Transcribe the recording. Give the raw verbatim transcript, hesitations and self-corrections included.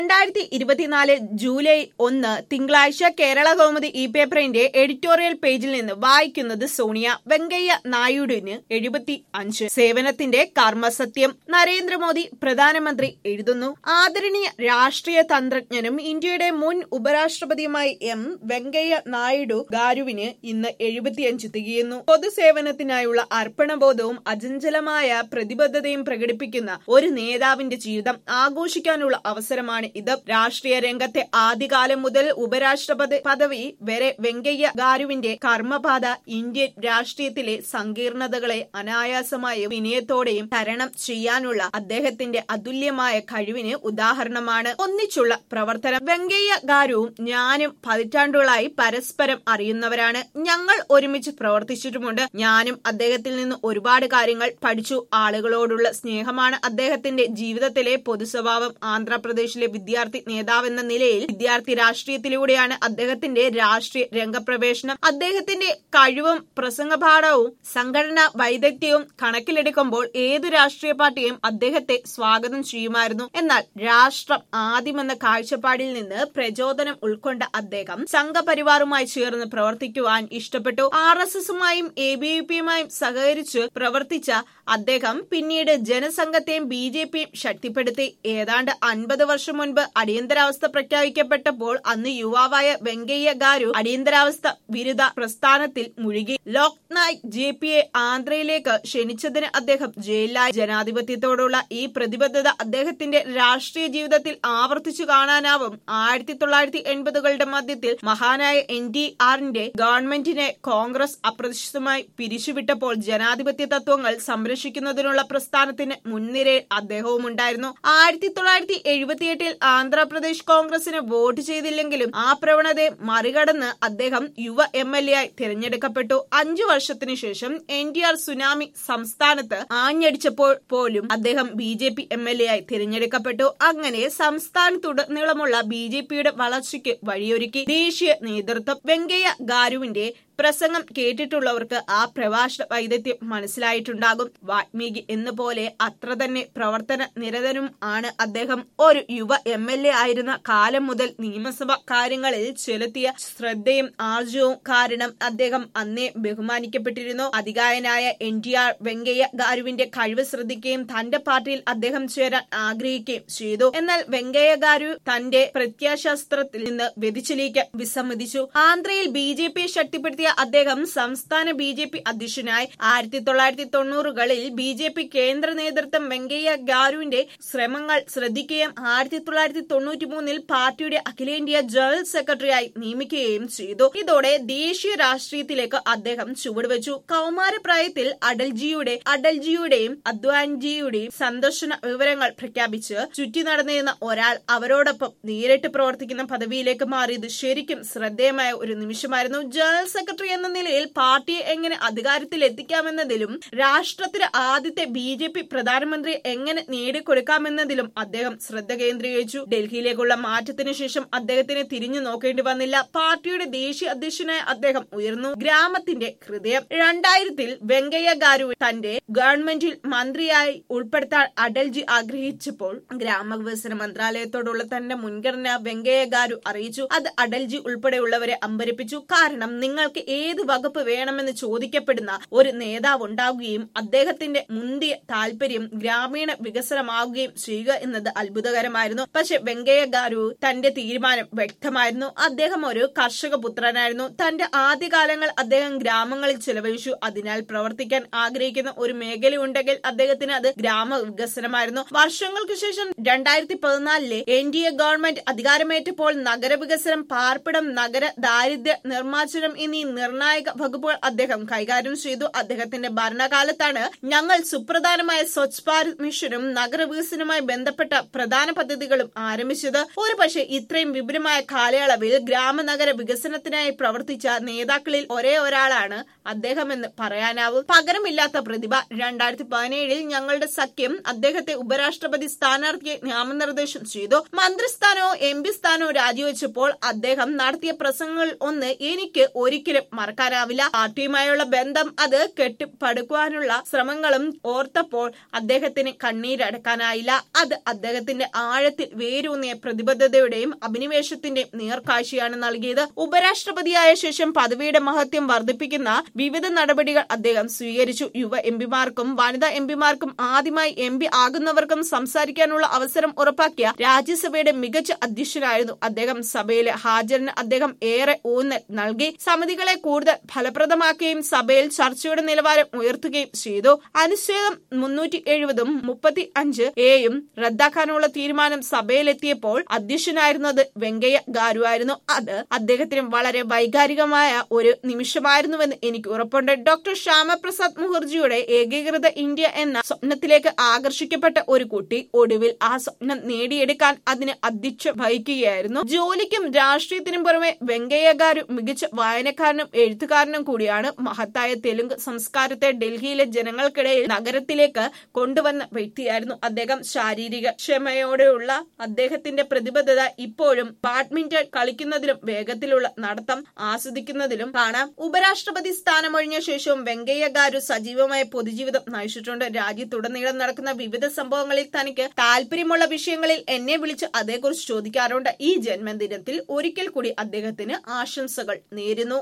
രണ്ടായിരത്തി ഇരുപത്തിനാല് ജൂലൈ ഒന്ന് തിങ്കളാഴ്ച കേരള കൗമുദി ഇ പേപ്പറിന്റെ എഡിറ്റോറിയൽ പേജിൽ നിന്ന് വായിക്കുന്നത് സോണിയ. വെങ്കയ്യ നായിഡുവിന് എഴുപത്തി അഞ്ച്. സേവനത്തിന്റെ കർമ്മസത്യം. നരേന്ദ്രമോദി പ്രധാനമന്ത്രി എഴുതുന്നു. ആദരണീയ രാഷ്ട്രീയ തന്ത്രജ്ഞനും ഇന്ത്യയുടെ മുൻ ഉപരാഷ്ട്രപതിയുമായി എം വെങ്കയ്യ നായിഡു ഗാരുവിന് ഇന്ന് എഴുപത്തിയഞ്ച് തികയുന്നു. പൊതുസേവനത്തിനായുള്ള അർപ്പണബോധവും അചഞ്ചലമായ പ്രതിബദ്ധതയും പ്രകടിപ്പിക്കുന്ന ഒരു നേതാവിന്റെ ജീവിതം ആഘോഷിക്കാനുള്ള അവസരമാണ് ഇത്. രാഷ്ട്രീയ രംഗത്തെ ആദ്യകാലം മുതൽ ഉപരാഷ്ട്രപതി പദവി വരെ വെങ്കയ്യ ഗാരുവിന്റെ കർമ്മപാത ഇന്ത്യൻ രാഷ്ട്രീയത്തിലെ സങ്കീർണതകളെ അനായാസമായും വിനയത്തോടെയും തരണം ചെയ്യാനുള്ള അദ്ദേഹത്തിന്റെ അതുല്യമായ കഴിവിന് ഉദാഹരണമാണ്. ഒന്നിച്ചുള്ള പ്രവർത്തനം. വെങ്കയ്യ ഗാരുവും ഞാനും പതിറ്റാണ്ടുകളായി പരസ്പരം അറിയുന്നവരാണ്. ഞങ്ങൾ ഒരുമിച്ച് പ്രവർത്തിച്ചിട്ടുമുണ്ട്. ഞാനും അദ്ദേഹത്തിൽ നിന്ന് ഒരുപാട് കാര്യങ്ങൾ പഠിച്ചു. ആളുകളോടുള്ള സ്നേഹമാണ് അദ്ദേഹത്തിന്റെ ജീവിതത്തിലെ പൊതുസ്വഭാവം. ആന്ധ്രാപ്രദേശിലെ വിദ്യാർത്ഥി നേതാവെന്ന നിലയിൽ വിദ്യാർത്ഥി രാഷ്ട്രീയത്തിലൂടെയാണ് അദ്ദേഹത്തിന്റെ രാഷ്ട്രീയ രംഗപ്രവേശനം. അദ്ദേഹത്തിന്റെ കഴിവും പ്രസംഗപാഠവും സംഘടനാ വൈദഗ്ധ്യവും കണക്കിലെടുക്കുമ്പോൾ ഏതു രാഷ്ട്രീയ പാർട്ടിയും അദ്ദേഹത്തെ സ്വാഗതം ചെയ്യുമായിരുന്നു. എന്നാൽ രാഷ്ട്രം ആദ്യമെന്ന കാഴ്ചപ്പാടിൽ നിന്ന് പ്രചോദനം ഉൾക്കൊണ്ട അദ്ദേഹം സംഘപരിവാറുമായി ചേർന്ന് പ്രവർത്തിക്കുവാൻ ഇഷ്ടപ്പെട്ടു. ആർ എസ് എസുമായും എ ബി വി പിയുമായും സഹകരിച്ച് പ്രവർത്തിച്ച അദ്ദേഹം പിന്നീട് ജനസംഘത്തെയും ബി ജെ പിയും ശക്തിപ്പെടുത്തി. ഏതാണ്ട് അൻപത് വർഷം മുൻപ് അടിയന്തരാവസ്ഥ പ്രഖ്യാപിക്കപ്പെട്ടപ്പോൾ അന്ന് യുവാവായ വെങ്കയ്യ ഗാരു അടിയന്തരാവസ്ഥ വിരുദ്ധ പ്രസ്ഥാനത്തിൽ മുഴുകി. ലോക്നായക് ജെ പിയെ ആന്ധ്രയിലേക്ക് ക്ഷണിച്ചതിന് അദ്ദേഹം ജയിലിലായി. ജനാധിപത്യത്തോടുള്ള ഈ പ്രതിബദ്ധത അദ്ദേഹത്തിന്റെ രാഷ്ട്രീയ ജീവിതത്തിൽ ആവർത്തിച്ചു കാണാനാവും. ആയിരത്തി തൊള്ളായിരത്തി എൺപതുകളുടെ മധ്യത്തിൽ മഹാനായ എൻ ഡി ആറിന്റെ ഗവൺമെന്റിനെ കോൺഗ്രസ് അപ്രതീക്ഷിതമായി പിരിച്ചുവിട്ടപ്പോൾ ജനാധിപത്യ തത്വങ്ങൾ സംരക്ഷിക്കുന്നതിനുള്ള പ്രസ്ഥാനത്തിന് മുൻനിരയിൽ അദ്ദേഹവും ഉണ്ടായിരുന്നു. ആയിരത്തി തൊള്ളായിരത്തി എഴുപത്തിയെട്ടിൽ ആന്ധ്രാപ്രദേശ് കോൺഗ്രസിന് വോട്ട് ചെയ്തില്ലെങ്കിലും ആ പ്രവണതയെ മറികടന്ന് അദ്ദേഹം യുവ എം എൽ എ ആയി തിരഞ്ഞെടുക്കപ്പെട്ടു. അഞ്ചു വർഷത്തിനു ശേഷം എൻ ഡി ആർ സുനാമി സംസ്ഥാനത്ത് ആഞ്ഞടിച്ചപ്പോൾ പോലും അദ്ദേഹം B J P M L A ആയി തിരഞ്ഞെടുക്കപ്പെട്ടു. അങ്ങനെ സംസ്ഥാനത്തുടനീളമുള്ള ബി ജെ പിയുടെ വളർച്ചയ്ക്ക് വഴിയൊരുക്കി ദേശീയ നേതൃത്വം. വെങ്കയ്യ ഗാരുവിന്റെ പ്രസംഗം കേട്ടിട്ടുള്ളവർക്ക് ആ പ്രഭാഷണ വൈദഗ്ധ്യം മനസ്സിലായിട്ടുണ്ടാകും. വാൽമീകി എന്ന പോലെ അത്ര തന്നെ പ്രവർത്തന നിരതനും ആണ് അദ്ദേഹം. ഒരു യുവ എം എൽ എ ആയിരുന്ന കാലം മുതൽ നിയമസഭാ കാര്യങ്ങളിൽ ചെലുത്തിയ ശ്രദ്ധയും ആർജവും കാരണം അദ്ദേഹം അന്നേ ബഹുമാനിക്കപ്പെട്ടിരുന്നു. അതികായനായ എൻ ടി ആർ വെങ്കയ്യ ഗാരുവിന്റെ കഴിവ് ശ്രദ്ധിക്കുകയും തന്റെ പാർട്ടിയിൽ അദ്ദേഹം ചേരാൻ ആഗ്രഹിക്കുകയും ചെയ്തു. എന്നാൽ വെങ്കയ്യ ഗാരു തന്റെ പ്രത്യാശാസ്ത്രത്തിൽ നിന്ന് വ്യതിചലിക്കാൻ വിസമ്മതിച്ചു. ആന്ധ്രയിൽ ബി ജെ പിയെ ശക്തിപ്പെടുത്തിയ അദ്ദേഹം സംസ്ഥാന ബി ജെ പി അധ്യക്ഷനായി. ആയിരത്തി തൊള്ളായിരത്തി തൊണ്ണൂറുകളിൽ ബി ജെ പി കേന്ദ്ര നേതൃത്വം വെങ്കയ്യ ഗാരുവിന്റെ ശ്രമങ്ങൾ ശ്രദ്ധിക്കുകയും ആയിരത്തി തൊള്ളായിരത്തി തൊണ്ണൂറ്റി മൂന്നിൽ പാർട്ടിയുടെ അഖിലേന്ത്യാ ജനറൽ സെക്രട്ടറിയായി നിയമിക്കുകയും ചെയ്തു. ഇതോടെ ദേശീയ രാഷ്ട്രീയത്തിലേക്ക് അദ്ദേഹം ചുവടുവെച്ചു. കൗമാരപ്രായത്തിൽ അടൽജിയുടെ അടൽജിയുടെയും അദ്വാനിജിയുടെയും സന്ദർശന വിവരങ്ങൾ പ്രഖ്യാപിച്ച് ചുറ്റി നടന്നിരുന്ന ഒരാൾ അവരോടൊപ്പം നേരിട്ട് പ്രവർത്തിക്കുന്ന പദവിയിലേക്ക് മാറിയത് ശരിക്കും ശ്രദ്ധേയമായ ഒരു നിമിഷമായിരുന്നു. ജനറൽ സെക്രട്ടറി എന്ന നിലയിൽ പാർട്ടിയെ എങ്ങനെ അധികാരത്തിൽ എത്തിക്കാമെന്നതിലും രാഷ്ട്രത്തിന് ആദ്യത്തെ ബി ജെ പി പ്രധാനമന്ത്രി എങ്ങനെ നേടിക്കൊടുക്കാമെന്നതിലും അദ്ദേഹം ശ്രദ്ധ കേന്ദ്രീകരിച്ചു. ഡൽഹിയിലേക്കുള്ള മാറ്റത്തിന് ശേഷം അദ്ദേഹത്തിന് തിരിഞ്ഞു നോക്കേണ്ടി വന്നില്ല. പാർട്ടിയുടെ ദേശീയ അധ്യക്ഷനായ അദ്ദേഹം ഉയർന്നു. ഗ്രാമത്തിന്റെ ഹൃദയം. രണ്ടായിരത്തിൽ വെങ്കയ്യ ഗാരു തന്റെ ഗവൺമെന്റിൽ മന്ത്രിയായി ഉൾപ്പെടുത്താൻ അടൽജി ആഗ്രഹിച്ചപ്പോൾ ഗ്രാമവികസന മന്ത്രാലയത്തോടുള്ള തന്റെ മുൻഗണന വെങ്കയ്യ ഗാരു അറിയിച്ചു. അത് അടൽജി ഉൾപ്പെടെയുള്ളവരെ അമ്പരിപ്പിച്ചു. കാരണം നിങ്ങൾക്ക് ഏത് വകുപ്പ് വേണമെന്ന് ചോദിക്കപ്പെടുന്ന ഒരു നേതാവ് ഉണ്ടാവുകയും അദ്ദേഹത്തിന്റെ മുന്തിയ താല്പര്യം ഗ്രാമീണ വികസനമാവുകയും ചെയ്യുക എന്നത് അത്ഭുതകരമായിരുന്നു. പക്ഷെ വെങ്കയ്യ ഗാരു തന്റെ തീരുമാനം വ്യക്തമായിരുന്നു. അദ്ദേഹം ഒരു കർഷക പുത്രനായിരുന്നു. തന്റെ ആദ്യകാലങ്ങൾ അദ്ദേഹം ഗ്രാമങ്ങളിൽ ചെലവഴിച്ചു. അതിനാൽ പ്രവർത്തിക്കാൻ ആഗ്രഹിക്കുന്ന ഒരു മേഖലയുണ്ടെങ്കിൽ അദ്ദേഹത്തിന് അത് ഗ്രാമ വികസനമായിരുന്നു. വർഷങ്ങൾക്ക് ശേഷം രണ്ടായിരത്തി പതിനാലിലെ എൻ ഡി എ ഗവൺമെന്റ് അധികാരമേറ്റപ്പോൾ നഗരവികസനം, പാർപ്പിടം, നഗര ദാരിദ്ര്യ നിർമ്മാർജ്ജനം എന്നീ നിർണായക വകുപ്പുകൾ അദ്ദേഹം കൈകാര്യം ചെയ്തു. അദ്ദേഹത്തിന്റെ ഭരണകാലത്താണ് ഞങ്ങൾ സുപ്രധാനമായ സ്വച്ഛ് ഭാരത് മിഷനും നഗരവികസനവുമായി ബന്ധപ്പെട്ട പ്രധാന പദ്ധതികളും ആരംഭിച്ചത്. ഒരു പക്ഷേ ഇത്രയും വിപുലമായ കാലയളവിൽ ഗ്രാമനഗര വികസനത്തിനായി പ്രവർത്തിച്ച നേതാക്കളിൽ ഒരേ ഒരാളാണ് അദ്ദേഹമെന്ന് പറയാനാവും. പകരമില്ലാത്ത പ്രതിഭ. രണ്ടായിരത്തി പതിനേഴിൽ ഞങ്ങളുടെ സഖ്യം അദ്ദേഹത്തെ ഉപരാഷ്ട്രപതി സ്ഥാനാർത്ഥിയെ നാമനിർദ്ദേശം ചെയ്തു. മന്ത്രിസ്ഥാനവും എം പി സ്ഥാനവും രാജിവെച്ചപ്പോൾ അദ്ദേഹം നടത്തിയ പ്രസംഗങ്ങളിൽ ഒന്ന് എനിക്ക് ഒരിക്കലും ഒരിക്കലും മറക്കാനാവില്ല. പാർട്ടിയുമായുള്ള ബന്ധം അത് കെട്ടിപ്പടുക്കുവാനുള്ള ശ്രമങ്ങളും ഓർത്തപ്പോൾ അദ്ദേഹത്തിന് കണ്ണീരടക്കാനായില്ല. അത് അദ്ദേഹത്തിന്റെ ആഴത്തിൽ വേരൂന്നിയ പ്രതിബദ്ധതയുടെയും അഭിനിവേശത്തിന്റെയും നേർക്കാഴ്ചയാണ് നൽകിയത്. ഉപരാഷ്ട്രപതിയായ ശേഷം പദവിയുടെ മഹത്വം വർദ്ധിപ്പിക്കുന്ന വിവിധ നടപടികൾ അദ്ദേഹം സ്വീകരിച്ചു. യുവ എംപിമാർക്കും വനിതാ എംപിമാർക്കും ആദ്യമായി എം പി ആകുന്നവർക്കും സംസാരിക്കാനുള്ള അവസരം ഉറപ്പാക്കിയ രാജ്യസഭയുടെ മികച്ച അധ്യക്ഷനായിരുന്നു അദ്ദേഹം. സഭയിലെ ഹാജരിന് അദ്ദേഹം ഏറെ ഊന്നൽ നൽകി. സമിതികളെ കൂടുതൽ ഫലപ്രദമാക്കുകയും സഭയിൽ ചർച്ചയുടെ നിലവാരം ഉയർത്തുകയും ചെയ്തു. അനുച്ഛേദം മുന്നൂറ്റി എഴുപതും മുപ്പത്തി അഞ്ച് എയും റദ്ദാക്കാനുള്ള തീരുമാനം സഭയിലെത്തിയപ്പോൾ അധ്യക്ഷനായിരുന്നത് വെങ്കയ്യ ഗാരു ആയിരുന്നു. അത് അദ്ദേഹത്തിന് വളരെ വൈകാരികമായ ഒരു നിമിഷമായിരുന്നുവെന്ന് എനിക്ക് ഉറപ്പുണ്ട്. ഡോക്ടർ ശ്യാമപ്രസാദ് മുഖർജിയുടെ ഏകീകൃത ഇന്ത്യ എന്ന സ്വപ്നത്തിലേക്ക് ആകർഷിക്കപ്പെട്ട ഒരു കുട്ടി ഒടുവിൽ ആ സ്വപ്നം നേടിയെടുക്കാൻ അതിന് അധ്യക്ഷ വഹിക്കുകയായിരുന്നു. ജോലിക്കും രാഷ്ട്രീയത്തിനും പുറമെ വെങ്കയ്യ ഗാരു മികച്ച വായനക്കാരനും എഴുത്തുകാരനും കൂടിയാണ്. മഹത്തായ തെലുങ്ക് സംസ്കാരത്തെ ഡൽഹിയിലെ ജനങ്ങൾക്കിടയിൽ നഗരത്തിലേക്ക് കൊണ്ടുവന്ന വ്യക്തിയായിരുന്നു അദ്ദേഹം. ശാരീരിക ക്ഷമയോടെയുള്ള അദ്ദേഹത്തിന്റെ പ്രതിബദ്ധത ഇപ്പോഴും ബാഡ്മിന്റൺ കളിക്കുന്നതിലും വേഗത്തിലുള്ള നടത്തം ആസ്വദിക്കുന്നതിലും കാണാം. ഉപരാഷ്ട്രപതി സ്ഥാനമൊഴിഞ്ഞ ശേഷവും വെങ്കയ്യ ഗാരു സജീവമായ പൊതുജീവിതം നയിച്ചിട്ടുണ്ട്. രാജ്യത്തുടനീളം നടക്കുന്ന വിവിധ സംഭവങ്ങളിൽ തനിക്ക് താല്പര്യമുള്ള വിഷയങ്ങളിൽ എന്നെ വിളിച്ച് അതേക്കുറിച്ച് ചോദിക്കാറുണ്ട്. ഈ ജന്മദിനത്തിൽ ഒരിക്കൽ കൂടി അദ്ദേഹത്തിന് ആശംസകൾ നേരുന്നു.